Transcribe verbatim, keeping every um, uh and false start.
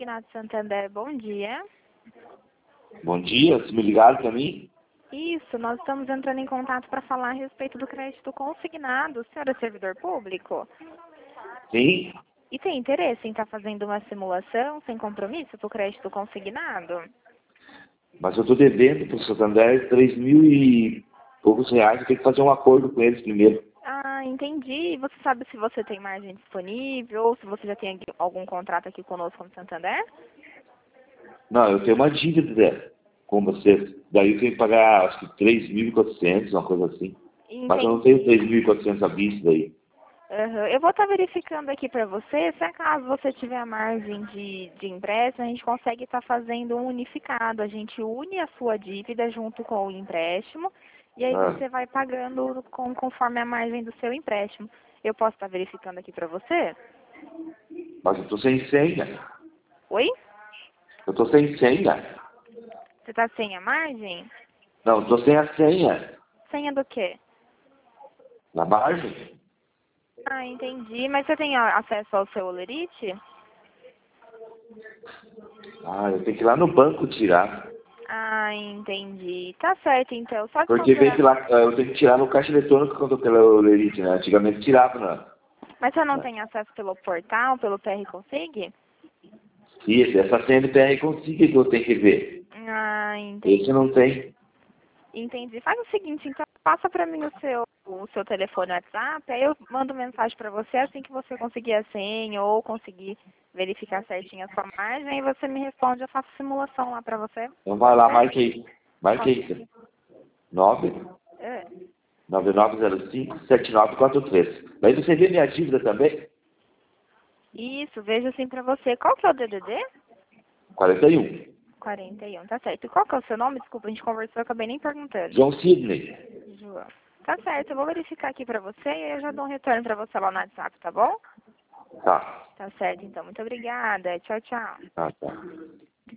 Consignado Santander, bom dia. Bom dia, se me ligaram para mim? Isso, nós estamos entrando em contato para falar a respeito do crédito consignado. O senhor é servidor público? Sim, E tem interesse em estar fazendo uma simulação sem compromisso para o crédito consignado? mas eu estou devendo para o Santander três mil e poucos reais, eu tenho que fazer um acordo com eles primeiro. Ah, entendi. Você sabe se você tem margem disponível ou se você já tem algum contrato aqui conosco no Santander? Não, eu tenho uma dívida né, com você, daí eu tenho que pagar acho que três mil e quatrocentos, uma coisa assim. Mas eu não tenho Entendi. três mil e quatrocentos à vista daí. Uhum. Eu vou estar verificando aqui para você, se acaso você tiver a margem de, de empréstimo, a gente consegue estar fazendo um unificado. A gente une a sua dívida junto com o empréstimo e aí Ah, você vai pagando com, conforme a margem do seu empréstimo. Eu posso estar verificando aqui para você? mas eu estou sem senha. Oi? Eu estou sem senha. Você está sem a margem? Não, estou sem a senha. Senha do quê? Na margem? Ah, entendi. Mas você tem a- acesso ao seu Olerite? Ah, eu tenho que ir lá no banco tirar. Ah, entendi. Tá certo, então. Só que Porque vem que fazer... lá, eh, eu tenho que tirar no caixa eletrônico quando eu pela Olerite, né? Antigamente tirava, né? Mas você não né? tem acesso pelo portal, pelo P R Consig? Isso, essa C N P R consiga que eu tenho que ver. Ah, Esse não entendi. tem. Entendi. Faz o seguinte, então passa para mim o seu, o seu telefone WhatsApp, aí eu mando mensagem para você assim que você conseguir a senha ou conseguir verificar certinho a sua margem, aí você me responde, eu faço simulação lá para você. Então vai Pode lá, ser? marque aí. Marque Pode. aí. nove É. nove nove zero cinco sete nove quatro três. Daí você vê minha dívida também? Isso, vejo assim para você. Qual que é o D D D? quarenta e um. quarenta e um, tá certo. E qual que é o seu nome? Desculpa, a gente conversou, eu acabei nem perguntando. João Sidney. João. Tá certo, eu vou verificar aqui pra você e aí eu já dou um retorno pra você lá no WhatsApp, tá bom? Tá. Tá certo, então. Muito obrigada. Tchau, tchau. Ah, tá.